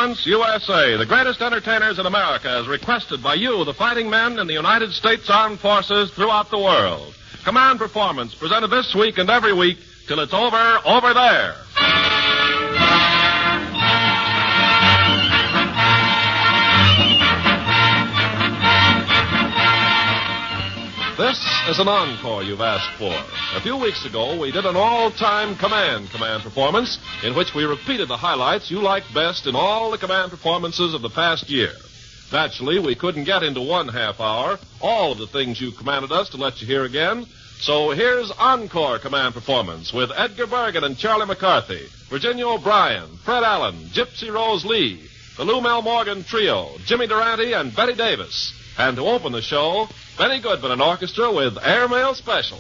Performance USA, the greatest entertainers in America, as requested by you, the fighting men in the United States Armed Forces throughout the world. Command Performance, presented this week and every week till it's over there. This is an encore you've asked for. A few weeks ago, we did an all-time command performance in which we repeated the highlights you liked best in all the command performances of the past year. Naturally, we couldn't get into 1/2 hour all of the things you commanded us to let you hear again. So here's Encore Command Performance with Edgar Bergen and Charlie McCarthy, Virginia O'Brien, Fred Allen, Gypsy Rose Lee, the Lou Mel Morgan Trio, Jimmy Durante, and Betty Davis. And to open the show, Benny Goodman and Orchestra with Airmail Special.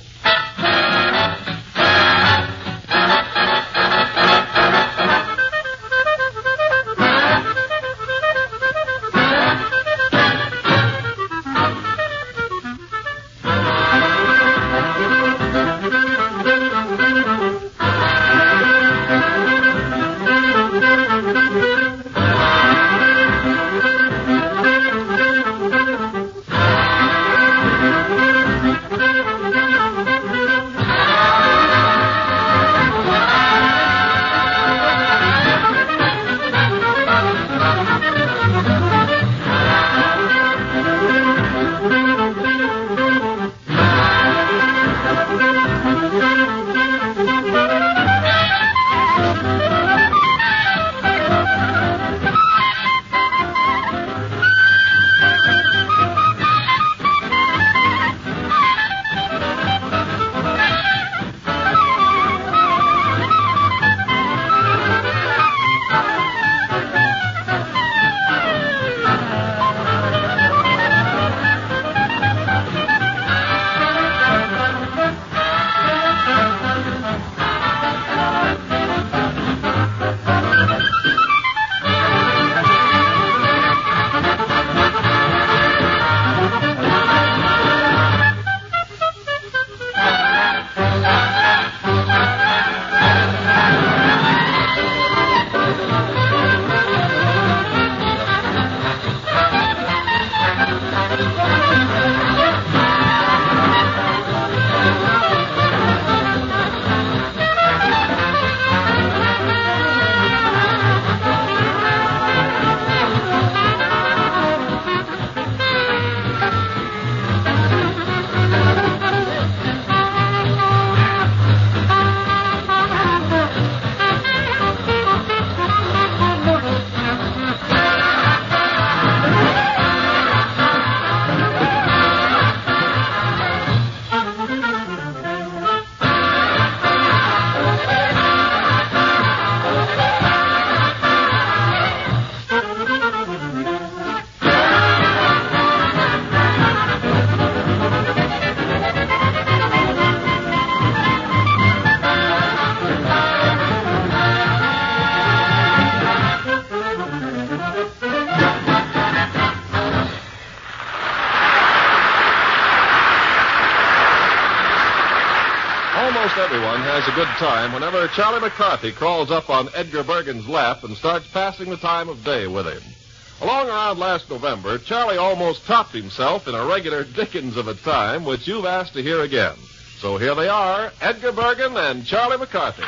Almost everyone has a good time whenever Charlie McCarthy crawls up on Edgar Bergen's lap and starts passing the time of day with him. Along around last November, Charlie almost topped himself in a regular Dickens of a time, which you've asked to hear again. So here they are, Edgar Bergen and Charlie McCarthy.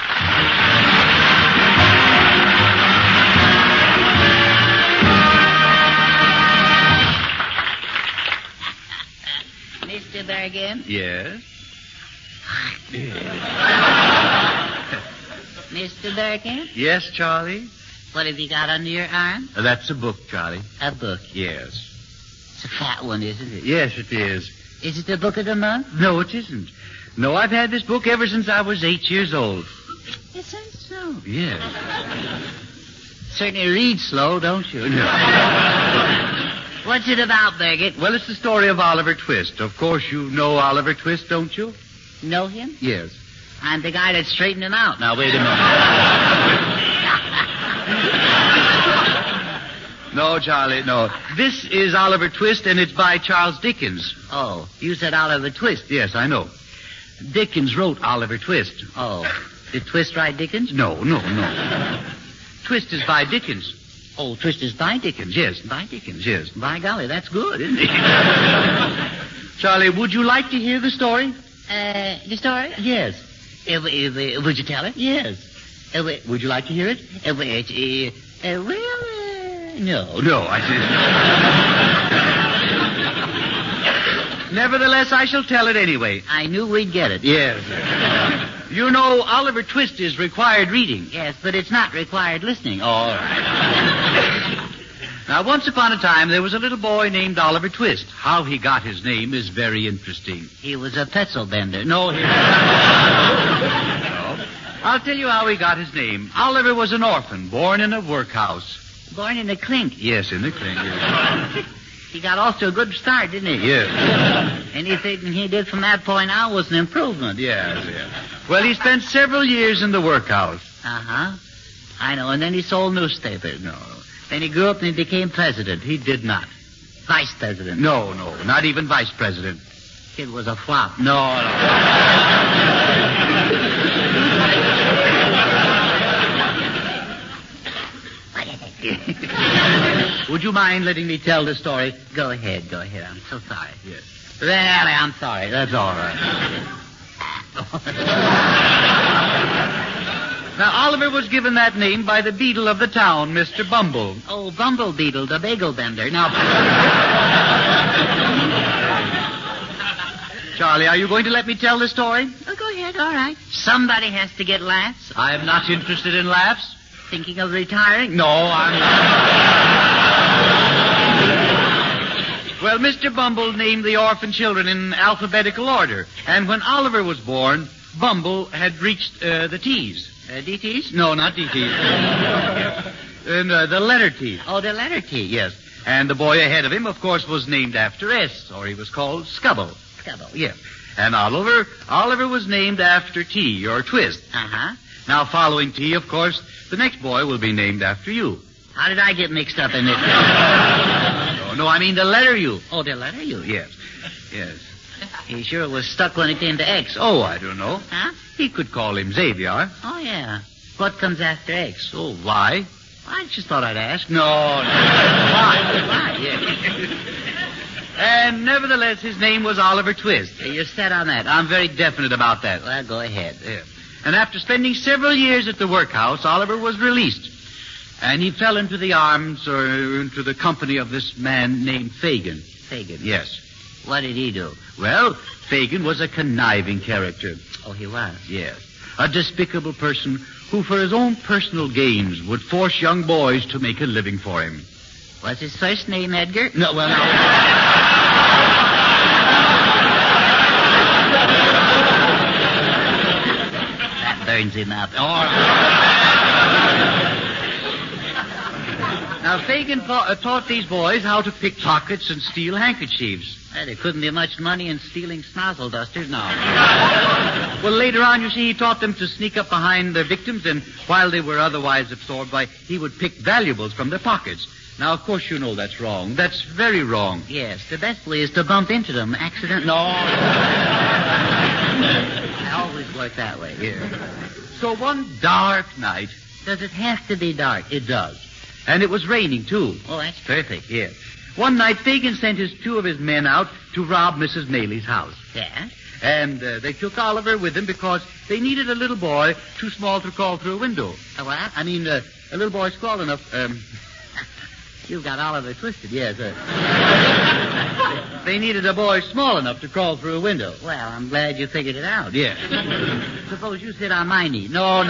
Mr. Bergen? Yes? Mr. Bergen? Yes, Charlie? What have you got under your arm? That's a book, Charlie. A book. Yes. It's a fat one, isn't it? Yes, it is. Is it the book of the month? No, it isn't. No, I've had this book ever since I was 8 years old. Isn't so? Yes. Certainly read slow, don't you? No. What's it about, Bergen? Well, it's the story of Oliver Twist. Of course, you know Oliver Twist, don't you? Know him? Yes. I'm the guy that straightened him out. Now, wait a minute. No, Charlie, no. This is Oliver Twist, and it's by Charles Dickens. Oh, you said Oliver Twist. Yes, I know. Dickens wrote Oliver Twist. Oh. Did Twist write Dickens? No. Twist is by Dickens. Oh, Twist is by Dickens. Yes, by Dickens, yes. By golly, that's good, isn't it? Charlie, would you like to hear the story? The story? Yes. Would you tell it? Yes. Would you like to hear it? No. No, I didn't. Nevertheless, I shall tell it anyway. I knew we'd get it. Yes. You know, Oliver Twist is required reading. Yes, but it's not required listening. All right. Now, once upon a time, there was a little boy named Oliver Twist. How he got his name is very interesting. He was a pretzel bender. No, he... No. I'll tell you how he got his name. Oliver was an orphan, born in a workhouse. Born in a clink. Yes, in the clink. Yes. He got off to a good start, didn't he? Yes. Anything he did from that point on was an improvement. Yes, yes. Well, he spent several years in the workhouse. Uh-huh. I know. And then he sold newspapers. No. Then he grew up and he became president. He did not. Vice president. No, not even vice president. Kid was a flop. No. Would you mind letting me tell the story? Go ahead. I'm so sorry. Yes. Really, I'm sorry. That's all right. Now, Oliver was given that name by the beadle of the town, Mr. Bumble. Oh, Bumble Beetle, the bagel bender. Now, Charlie, are you going to let me tell the story? oh, go ahead. All right. Somebody has to get laughs. I am not interested in laughs. Thinking of retiring? No, I'm not. Well, Mr. Bumble named the orphan children in alphabetical order. And when Oliver was born, Bumble had reached the T's. DTs? No, not DTs. And the letter T. Oh, the letter T. Yes. And the boy ahead of him, of course, was named after S, or he was called Scubble. Scubble. Yes. And Oliver was named after T, or Twist. Uh-huh. Now, following T, of course, the next boy will be named after you. How did I get mixed up in this? No, I mean the letter U. Oh, the letter U. Yes. He sure was stuck when it came to X. Oh, I don't know. Huh? He could call him Xavier. Oh, yeah. What comes after X? Oh, why? I just thought I'd ask. No. Why? Yeah. And nevertheless, his name was Oliver Twist. You're set on that. I'm very definite about that. Well, go ahead. Yeah. And after spending several years at the workhouse, Oliver was released. And he fell into the arms or into the company of this man named Fagin. Fagin? Yes. What did he do? Well, Fagin was a conniving character. Oh, he was? Yes. A despicable person who, for his own personal gains, would force young boys to make a living for him. Was his first name Edgar? No, well, no. That burns him up. All right. Now, Fagin taught these boys how to pick pockets and steal handkerchiefs. Well, there couldn't be much money in stealing snozzle dusters, no. Well, later on, you see, he taught them to sneak up behind their victims, and while they were otherwise absorbed by, he would pick valuables from their pockets. Now, of course, you know that's wrong. That's very wrong. Yes, the best way is to bump into them. Accident? No. I always work that way. Yeah. So one dark night... Does it have to be dark? It does. And it was raining, too. Oh, that's perfect. Yes. One night, Fagin sent two of his men out to rob Mrs. Maley's house. Yeah? And they took Oliver with them because they needed a little boy too small to crawl through a window. A what? I mean, a little boy small enough... You've got Oliver twisted. Yes, they needed a boy small enough to crawl through a window. Well, I'm glad you figured it out. Yes. Suppose you sit on my knee. No.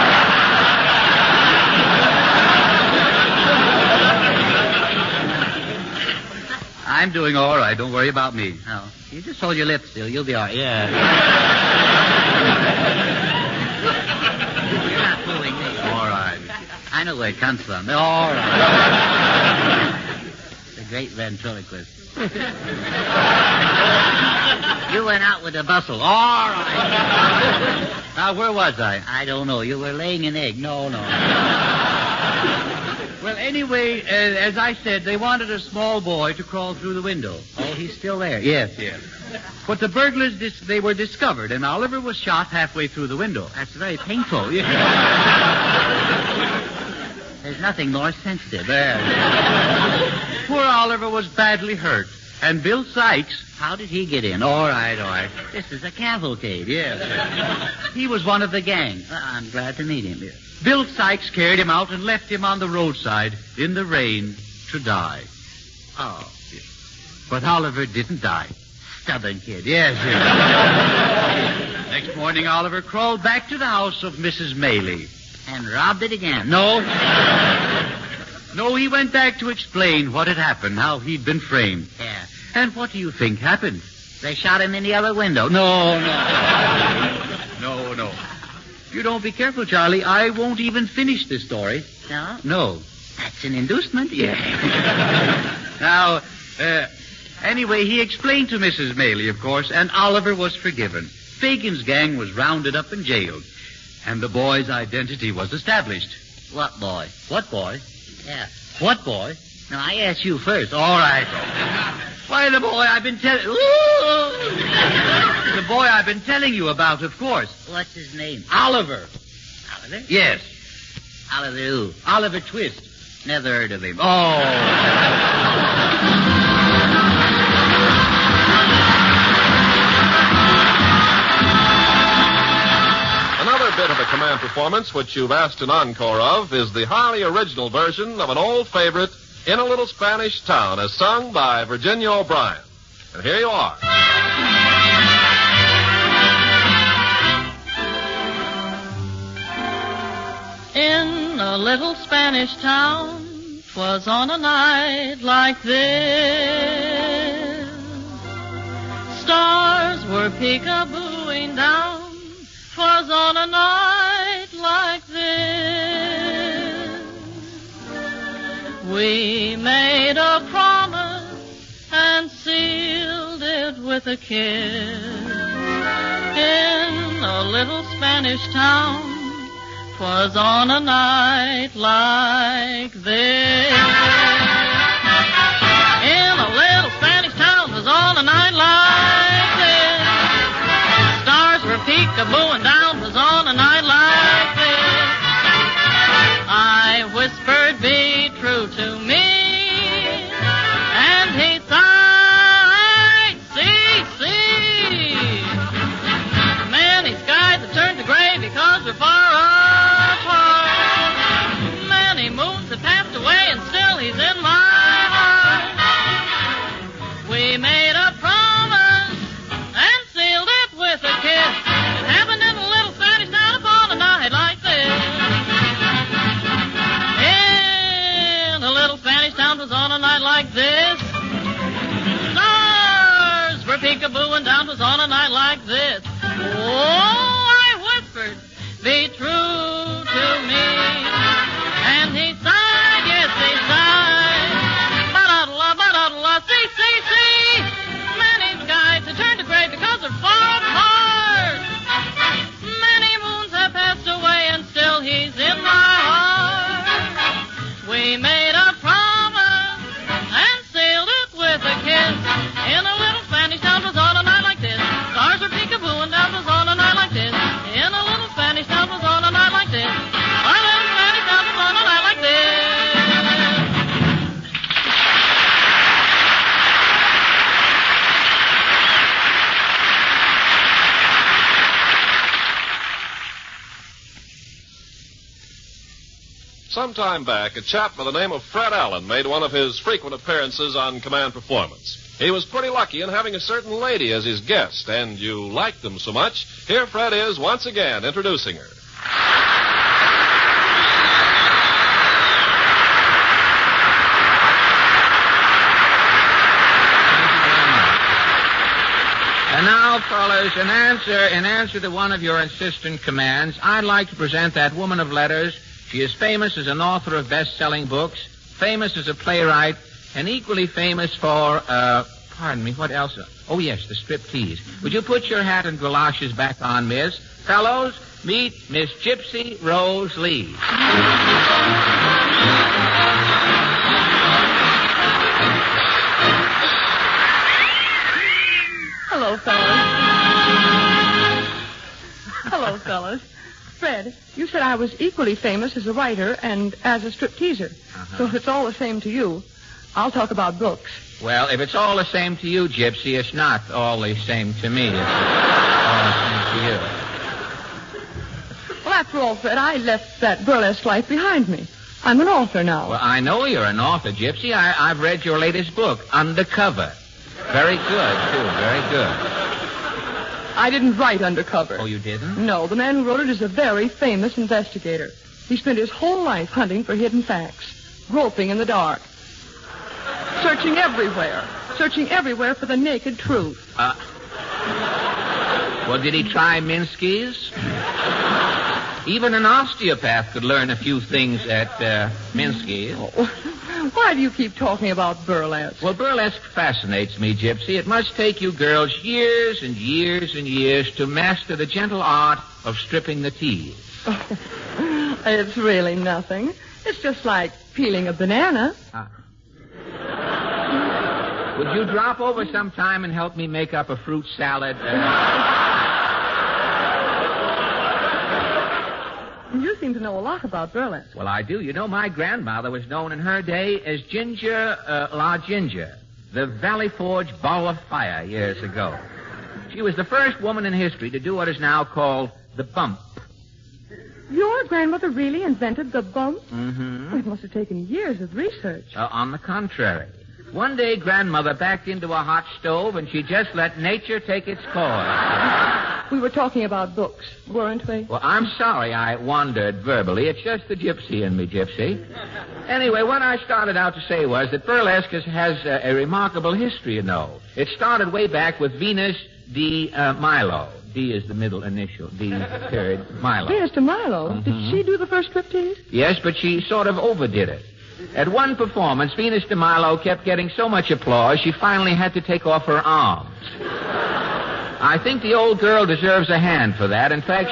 I'm doing all right. Don't worry about me. Oh, you just hold your lips still. You'll be all right. Yeah. You're not fooling me. All right. I know where it comes from. All right. The great ventriloquist. You went out with a bustle. All right. Now, where was I? I don't know. You were laying an egg. No. Well, anyway, as I said, they wanted a small boy to crawl through the window. Oh, he's still there. Yes. But the burglars, they were discovered, and Oliver was shot halfway through the window. That's very painful. There's nothing more sensitive. There. Poor Oliver was badly hurt, and Bill Sykes... How did he get in? All right. This is a cavalcade, yes. He was one of the gang. I'm glad to meet him. Bill Sykes carried him out and left him on the roadside in the rain to die. Oh. But Oliver didn't die. Stubborn kid. Yes. Next morning, Oliver crawled back to the house of Mrs. Maley. And robbed it again. No, he went back to explain what had happened, how he'd been framed. Yeah. And what do you think happened? They shot him in the other window. No. If you don't be careful, Charlie, I won't even finish this story. No? No. That's an inducement. Yeah. Now, anyway, he explained to Mrs. Maley, of course, and Oliver was forgiven. Fagin's gang was rounded up and jailed, and the boy's identity was established. What boy? What boy? Yeah. What boy? No, I asked you first. All right. Why, the boy I've been telling... The boy I've been telling you about, of course. What's his name? Oliver. Oliver? Yes. Oliver who? Oliver Twist. Never heard of him. Oh. Another bit of a command performance which you've asked an encore of is the highly original version of an old favorite, In a Little Spanish Town, as sung by Virginia O'Brien. And here you are. In a little Spanish town, 'twas on a night like this. Stars were peekabooing down, 'twas on a night like this. We made a promise and sealed it with a kiss. In a little Spanish town, 'twas on a night like this. In a little Spanish town, 'twas on a night like this. Stars were peekabooing down, 'twas on a night like this. I whispered, be true to me, and he sighed, see. Many skies have turned to gray because we're far apart. Many moons have passed away, and still he's in my heart. We made a promise and sealed it with a kiss. It happened in a little Spanish town upon a night like this. In a little Spanish town, 'twas on a night like this. Stars were peekabooing down, 'twas on a night like this. Oh, I whispered, be true to me. And he sighed, yes, he sighed. Ba-da-da-la, see. Many skies have turned to gray because they're far apart. Many moons have passed away and still he's in my heart. We made a promise and sealed it with a kiss. In a little Spanish town, 'twas on a night like this. Stars were peekabooing down, 'twas on a night like this. In a little Spanish town, 'twas on a night like this. A little Spanish town, 'twas on a night like this. Some time back, a chap by the name of Fred Allen made one of his frequent appearances on Command Performance. He was pretty lucky in having a certain lady as his guest, and you liked them so much, here Fred is once again introducing her. And now, fellas, in answer to one of your insistent commands, I'd like to present that woman of letters. She is famous as an author of best-selling books, famous as a playwright, and equally famous for, what else? Oh, yes, the striptease. Would you put your hat and galoshes back on, miss? Fellows, meet Miss Gypsy Rose Lee. Hello, fellas. Fred, you said I was equally famous as a writer and as a stripteaser. So if it's all the same to you, I'll talk about books. Well, if it's all the same to you, Gypsy, it's not all the same to me. It's all the same to you. Well, after all, Fred, I left that burlesque life behind me. I'm an author now. Well, I know you're an author, Gypsy. I've read your latest book, Undercover. Very good, too. Very good. I didn't write Undercover. Oh, you didn't? No, the man who wrote it is a very famous investigator. He spent his whole life hunting for hidden facts, groping in the dark, searching everywhere for the naked truth. Well, did he try Minsky's? Even an osteopath could learn a few things at Minsky's. Oh, why do you keep talking about burlesque? Well, burlesque fascinates me, Gypsy. It must take you girls years and years and years to master the gentle art of stripping the teeth. It's really nothing. It's just like peeling a banana. Would you drop over sometime and help me make up a fruit salad? You seem to know a lot about burlesque. Well, I do. You know, my grandmother was known in her day as Ginger La Ginger, the Valley Forge Ball of Fire years ago. She was the first woman in history to do what is now called the bump. Your grandmother really invented the bump? Mm-hmm. It must have taken years of research. On the contrary. One day, Grandmother backed into a hot stove, and she just let nature take its course. We were talking about books, weren't we? Well, I'm sorry I wandered verbally. It's just the gypsy in me, Gypsy. Anyway, what I started out to say was that burlesque has a remarkable history, you know. It started way back with Venus de Milo. D is the middle initial. D period Milo. Venus de Milo? Mm-hmm. Did she do the first striptease? Yes, but she sort of overdid it. At one performance, Venus de Milo kept getting so much applause, she finally had to take off her arms. I think the old girl deserves a hand for that. In fact,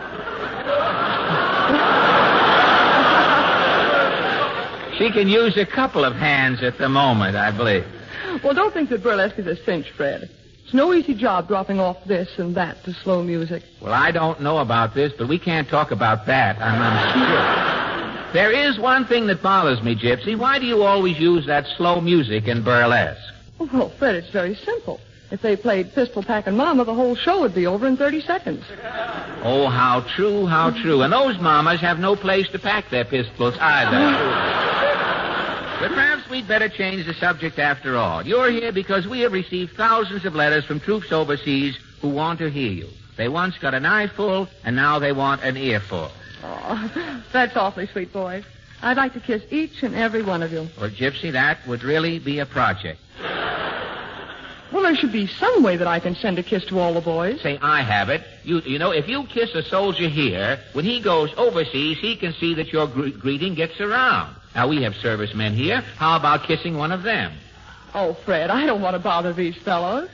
she can use a couple of hands at the moment, I believe. Well, don't think that burlesque is a cinch, Fred. It's no easy job dropping off this and that to slow music. Well, I don't know about this, but we can't talk about that. I'm sure. There is one thing that bothers me, Gypsy. Why do you always use that slow music in burlesque? Well, Fred, it's very simple. If they played Pistol Packin' Mama, the whole show would be over in 30 seconds. Oh, how true, how true. And those mamas have no place to pack their pistols either. But perhaps we'd better change the subject after all. You're here because we have received thousands of letters from troops overseas who want to hear you. They once got an eyeful, and now they want an earful. Oh, that's awfully sweet, boys. I'd like to kiss each and every one of you. Well, Gypsy, that would really be a project. Well, there should be some way that I can send a kiss to all the boys. Say, I have it. You know, if you kiss a soldier here, when he goes overseas, he can see that your greeting gets around. Now, we have servicemen here. How about kissing one of them? Oh, Fred, I don't want to bother these fellows.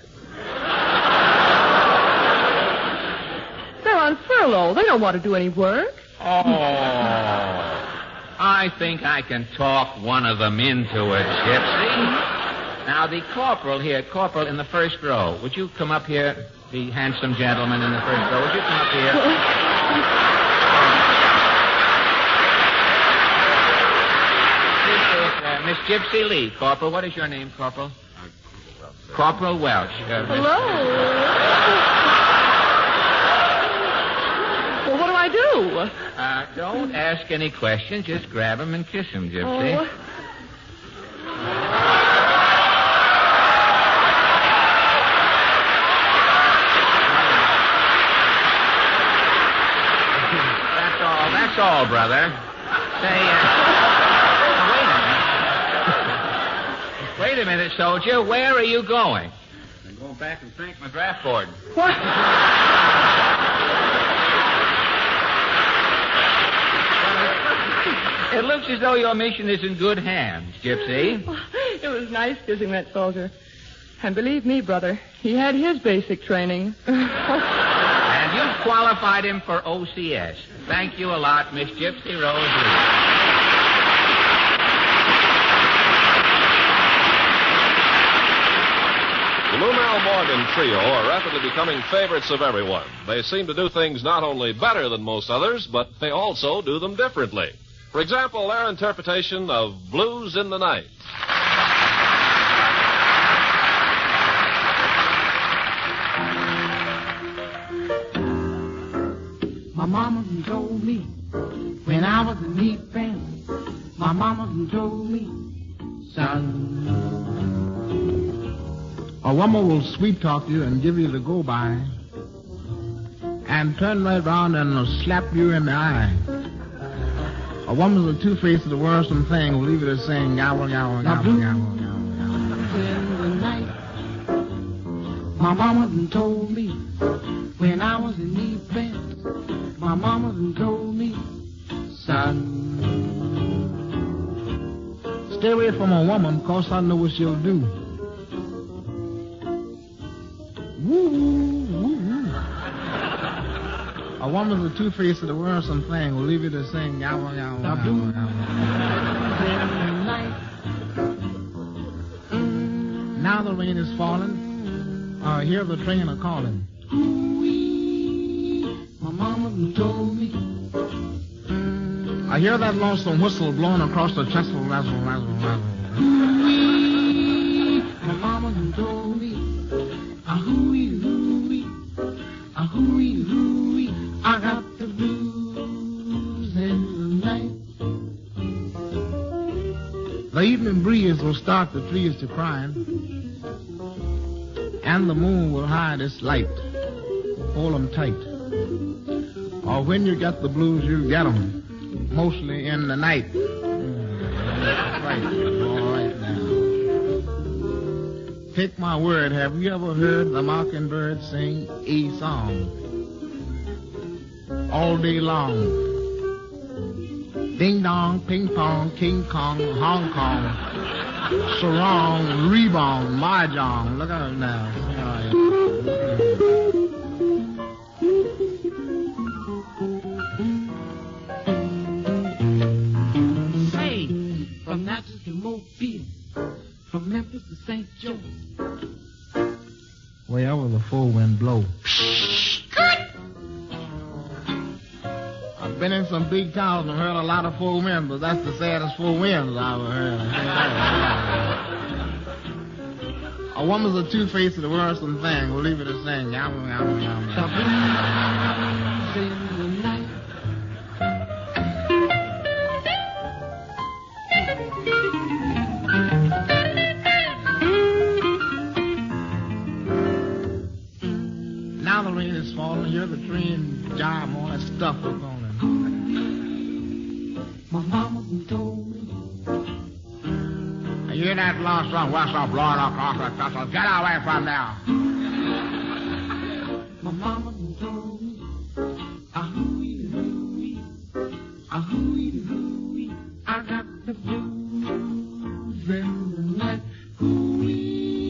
They're on furlough. They don't want to do any work. Oh, I think I can talk one of them into it, Gypsy. Now, the corporal here, corporal in the first row. Would you come up here, the handsome gentleman in the first row? Would you come up here? This is Miss Gypsy Lee. Corporal, what is your name, Corporal? Corporal Welch. Hello. Well, what do I do? Don't ask any questions. Just grab him and kiss him, Gypsy. Oh. That's all, brother. Say, wait a minute, soldier. Where are you going? I'm going back and thank my draft board. What? It looks as though your mission is in good hands, Gypsy. It was nice kissing that soldier. And believe me, brother, he had his basic training. And you've qualified him for OCS. Thank you a lot, Miss Gypsy Rose Lee. The Lou Mel Morgan Trio are rapidly becoming favorites of everyone. They seem to do things not only better than most others, but they also do them differently. For example, their interpretation of Blues in the Night. My mama told me when I was a neat band. My mama told me, son, a woman will sweet talk you and give you the go by, and turn right around and slap you in the eye. A woman's a two-faced of the worrisome thing will leave you to sing gobble, gobble, gobble, gobble, gobble, gobble. In the night, my mama told me when I was in neat band. My mama told me, son, stay away from a woman, 'cause I know what she'll do. Woo, woo, woo, woo. A woman's a two-faced of the worrisome thing will leave you to sing gobble, gobble, gobble, gobble. Now the rain is falling. I hear the train a calling. My mama told me. I hear that lonesome whistle blowing across the trestle, razzle, razzle, razzle. My mama told me. A-hooey, hooey, a-hooey, hooey, I got the blues in the night. The evening breeze will start the trees to crying, and the moon will hide its light. Hold 'em tight. Or when you get the blues, you get 'em, mostly in the night. That's right. All right now. Take my word, have you ever heard the mockingbird sing a song? All day long. Ding dong, ping pong, King Kong, Hong Kong, sarong, rebong, mahjong. Look at it now. Say, from Natchez to Mobile, from Memphis to St. Joe, wherever the full wind blow. I've been in some big towns and heard a lot of full winds, but that's the saddest full winds I've ever heard. A woman's a two-faced of the worrisome thing. We'll leave it to sing. Yum, yum, yum, yum. Now the rain is falling. Hear the train jive, all that stuff is going. My mama told me. I hear that lost song, what's up, blowing across the trestle? Get away from there. My mama told me. A-hooey, hooey, a-hooey, hooey, I got the blues in the night. Hooey.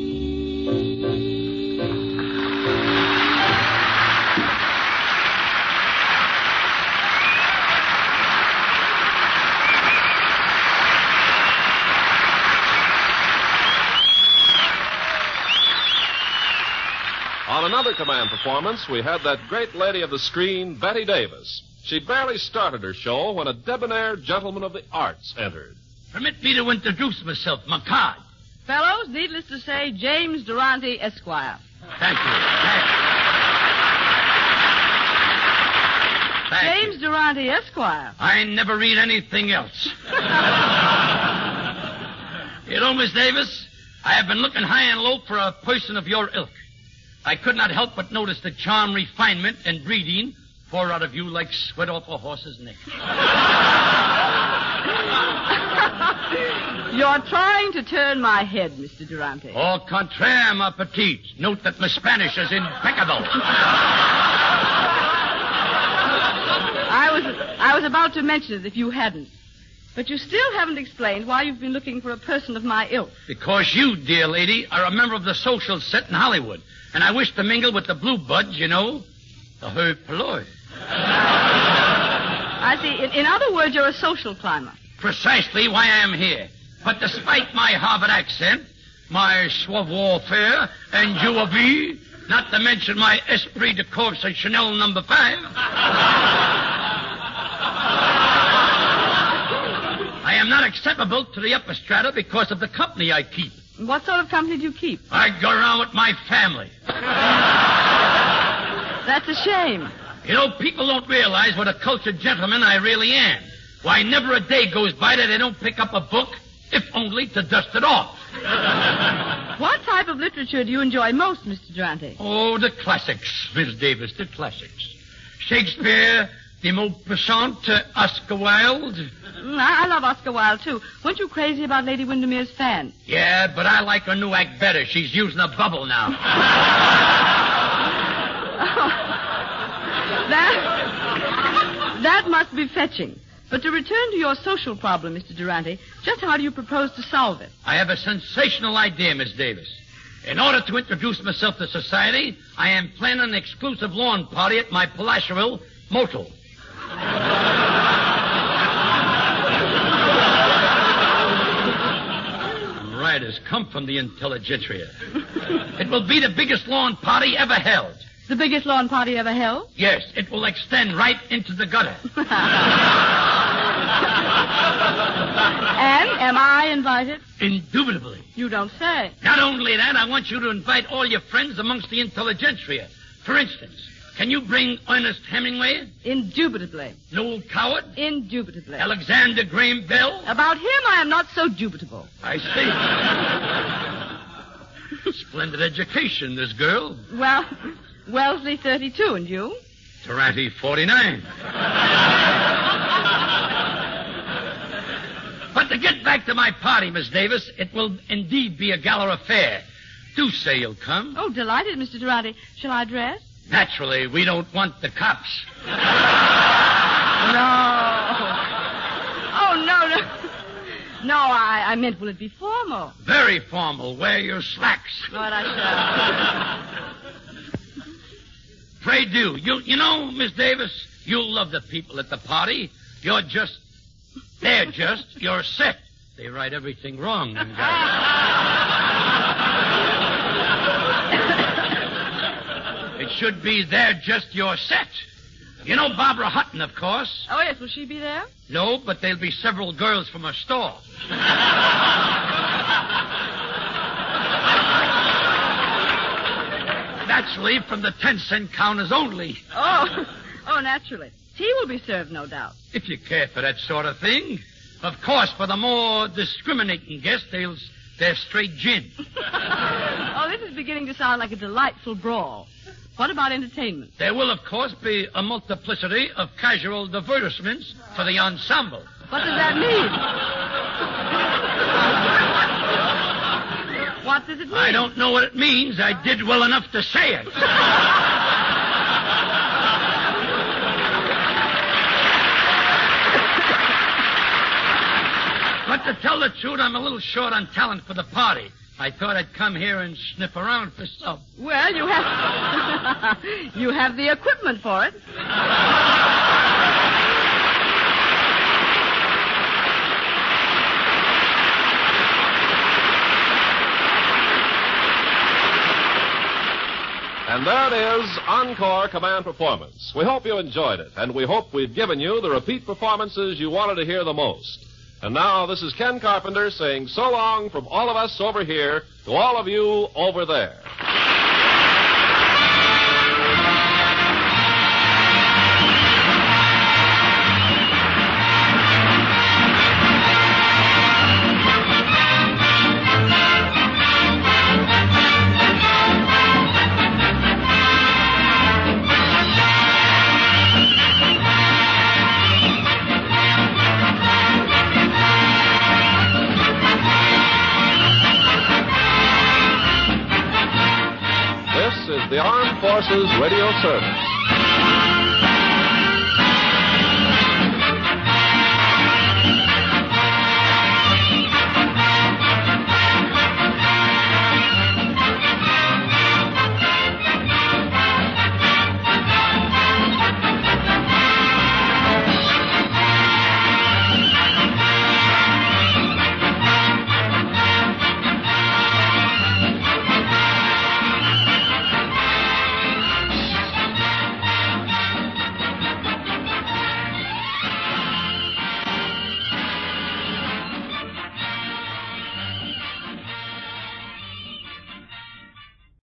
On another command performance, we had that great lady of the screen, Betty Davis. She'd barely started her show when a debonair gentleman of the arts entered. Permit me to introduce myself, my card. Fellows, needless to say, James Durante, Esquire. Thank you. Thank James Durante, Esquire. I never read anything else. You know, Miss Davis, I have been looking high and low for a person of your ilk. I could not help but notice the charm, refinement, and breeding pour out of you like sweat off a horse's neck. You're trying to turn my head, Mr. Durante. Au contraire, ma petite. Note that my Spanish is impeccable. I was about to mention it if you hadn't. But you still haven't explained why you've been looking for a person of my ilk. Because you, dear lady, are a member of the social set in Hollywood. And I wish to mingle with the blue buds, you know. The hoi polloi. I see. In other words, you're a social climber. Precisely why I am here. But despite my Harvard accent, my savoir-faire and joie, not to mention my esprit de corps and Chanel No. 5. I am not acceptable to the upper strata because of the company I keep. What sort of company do you keep? I go around with my family. That's a shame. You know, people don't realize what a cultured gentleman I really am. Why, never a day goes by that I don't pick up a book, if only to dust it off. What type of literature do you enjoy most, Mr. Durante? Oh, the classics, Miss Davis, the classics. Shakespeare, de Maupassant, Oscar Wilde. I love Oscar Wilde, too. Weren't you crazy about Lady Windermere's fan? Yeah, but I like her new act better. She's using a bubble now. That must be fetching. But to return to your social problem, Mr. Durante, just how do you propose to solve it? I have a sensational idea, Miss Davis. In order to introduce myself to society, I am planning an exclusive lawn party at my palatial motel. Writers come from the intelligentsia. It will be the biggest lawn party ever held. The biggest lawn party ever held? Yes, it will extend right into the gutter. And am I invited? Indubitably. You don't say. Not only that, I want you to invite all your friends amongst the intelligentsia. For instance, can you bring Ernest Hemingway? Indubitably. Noel Coward? Indubitably. Alexander Graham Bell? About him, I am not so dubitable. I see. Splendid education, this girl. Well, Wellesley 32, and you? Durante 49. But to get back to my party, Miss Davis, it will indeed be a gala affair. Do say you'll come. Oh, delighted, Mr. Durante. Shall I dress? Naturally, we don't want the cops. No. Oh, no. No, I meant, will it be formal? Very formal. Wear your slacks. What I shall. Pray do. You know, Miss Davis, you'll love the people at the party. They're just, you're set. They write everything wrong, them guys. It should be they're just your set. You know Barbara Hutton, of course. Oh, yes. Will she be there? No, but there'll be several girls from her stall. Naturally, from the 10-cent counters only. Oh, naturally. Tea will be served, no doubt. If you care for that sort of thing. Of course, for the more discriminating guests, they're straight gin. Oh, this is beginning to sound like a delightful brawl. What about entertainment? There will, of course, be a multiplicity of casual divertissements for the ensemble. What does that mean? What does it mean? I don't know what it means. I did well enough to say it. But to tell the truth, I'm a little short on talent for the party. I thought I'd come here and sniff around for some. Well, you have... you have the equipment for it. And that is Encore Command Performance. We hope you enjoyed it, and we hope we've given you the repeat performances you wanted to hear the most. And now, this is Ken Carpenter saying so long from all of us over here to all of you over there. The Armed Forces Radio Service.